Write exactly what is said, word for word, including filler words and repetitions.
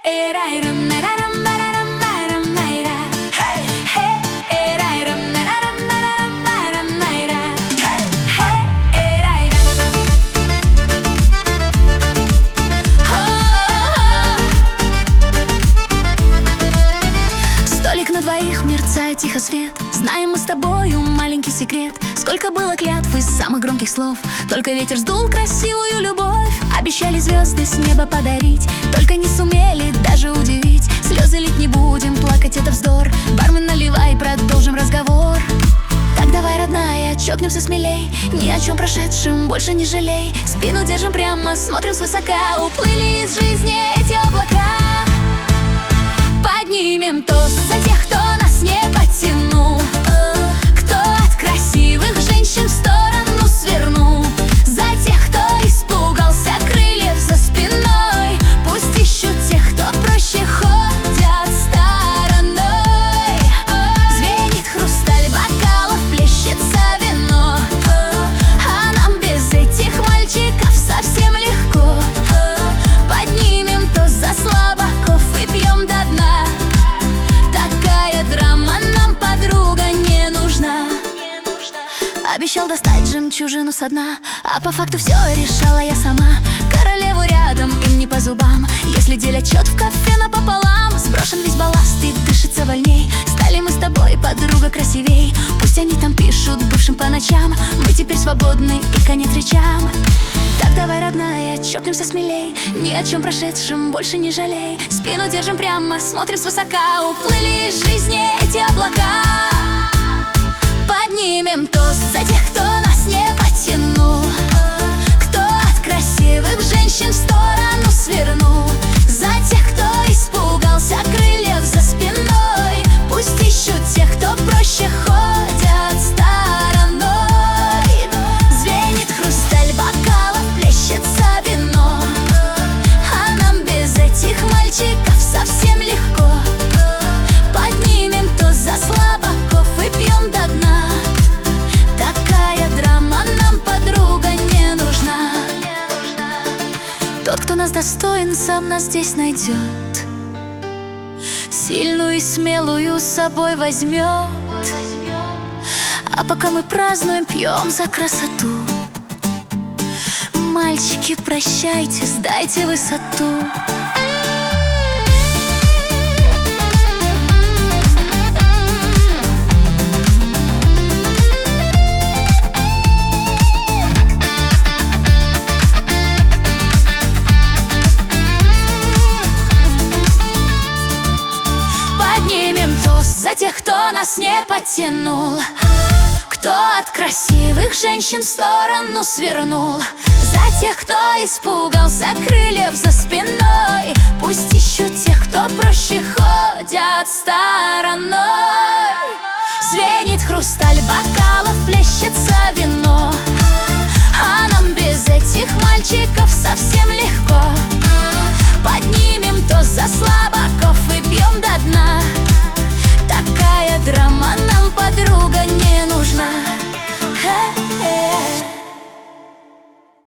Столик на двоих, мерцает тихо свет. Знаем мы с тобою маленький секрет. Сколько было клятв из самых громких слов. Только ветер сдул красивую любовь. Обещали звезды с неба подарить, только не сумели даже удивить. Слезы лить не будем, плакать это вздор. Бармен, наливай, продолжим разговор. Так давай, родная, чокнемся смелей. Ни о чем прошедшем больше не жалей. Спину держим прямо, смотрим свысока. Уплыли из жизни эти облака. Поднимем тост за тех, кто нас не потянул, кто от красивых женщин в сторону свернул, за тех, кто испугался крыльев за спиной. Пусть ищут тех, кто проще ходят стороной. Звенит хрусталь бокалов, плещется вино, а нам без этих мальчиков совсем легко. Поднимем тост за слабаков и пьем до дна. Такая драма нам, подруга, не нужна. Обещал достать жемчужину со дна, а по факту все решала я сама. Королеву рядом, им не по зубам. Если делят счет в кафе напополам, сброшен весь балласт и дышится вольней. Стали мы с тобой, подруга, красивей. Пусть они там пишут бывшим по ночам, мы теперь свободны и конец речам. Так давай, родная, чокнемся смелей. Ни о чем прошедшем больше не жалей. Спину держим прямо, смотрим свысока. Уплыли из жизни эти облака. Поднимем тост за тех, кто нас не потянул, кто от красивых женщин в сторону свернул, за тех, кто испугался крыльев за спиной. Пусть ищут тех, кто проще ходят стороной. Звенит хрусталь бокалов, плещется вино, а нам без этих мальчиков совсем легко. Поднимем тост за слабаков и пьем до дна. Такая драма нам, подруга, не нужна. Тот, кто нас достоин, сам нас здесь найдет, сильную и смелую с собой возьмет. А пока мы празднуем, пьем за красоту. Мальчики, прощайте, сдайте высоту. Поднимем тост за тех, кто нас не потянул, кто от красивых женщин в сторону свернул, за тех, кто испугался крыльев за спиной. Пусть ищут тех, кто проще ходят стороной. Звенит хрусталь бокалов, плещется вино, а нам без этих мальчиков совсем легко.